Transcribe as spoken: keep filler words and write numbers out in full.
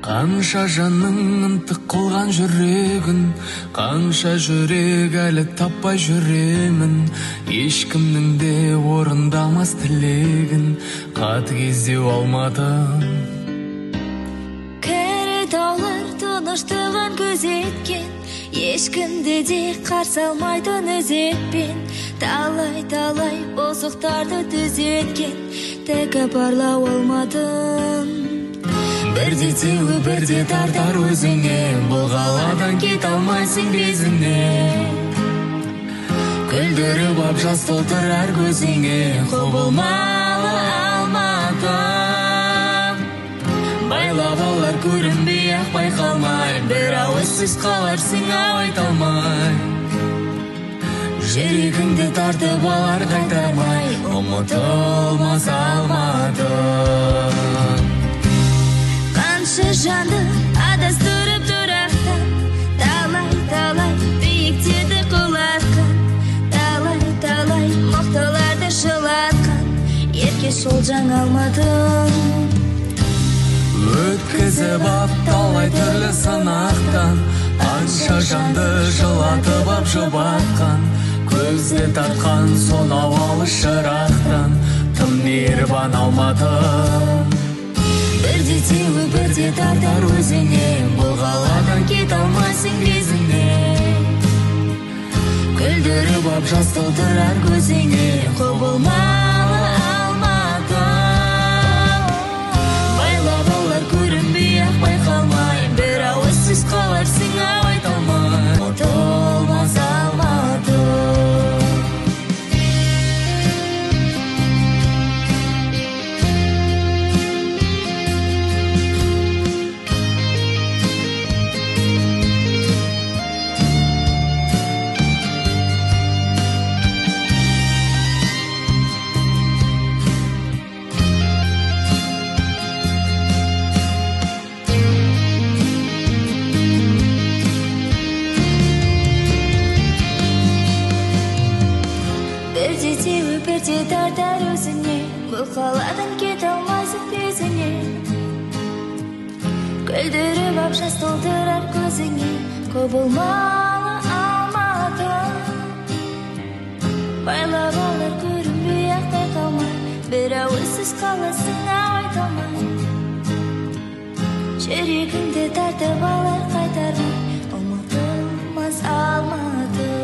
Қанша жаның ынтық қылған жүрегін, қанша жүрек әлі таппай жүремін. Ешкімнің де орындамас тілегін қатыгездеу алмадым. Кәрі таулар тыныштығын көзеткен, ешкімді де қарсы алмайтын өзекпен. Талай-талай бұзықтарды түзеткен, тәкі барлау алмадым. Бірде теуі бірде тартар өзіңе, бұл қаладан кет алмайсың безіне. Күлдіріп ап жас толтырар көзіңе, құбылмалы алмадым. Байлап алар көрінбей ақ байқалмай, бір ауыз сөз қаларсың ау айта алмай. Жүрегіңді тартып алар қайтармай, ұмытылмас алмадым. Қанша жанды адастырып тұрақтан, талай-талай биіктеді құлатқан, талай-талай мықтыларды жылатқан, ерке сол жаңалмадым. Өткізіп ап талай түрлі сынақтан, қанша жанды жылатып ап жұбатқан, көзде тартқан сонау алыс шырақтан тым мейірбан алмадым. Бірде теуі бірде тартар өзіңе, бұл қаладан кет алмайсың безіне. Күлдіріп ап жас толтырар көзіңе, құбылмалы алмадым. Байлап алар көрінбей ақ байқалмай, бір ауыз сөз қаларсың ау айта алмай, ұмытылмас алмадым. Бірде теуі бірде тартар өзіңе, бұл қаладан кет алмайсың безіне. Күлдіріп ап жас толтырар көзіңе, құбылмалы алмадым. Байлап алар көрінбей ақ байқалмай, бір ауыз сөз қаласың ау айта алмай. Жүрегіңді тартып алар қайтармай, ұмытылмас алмадым.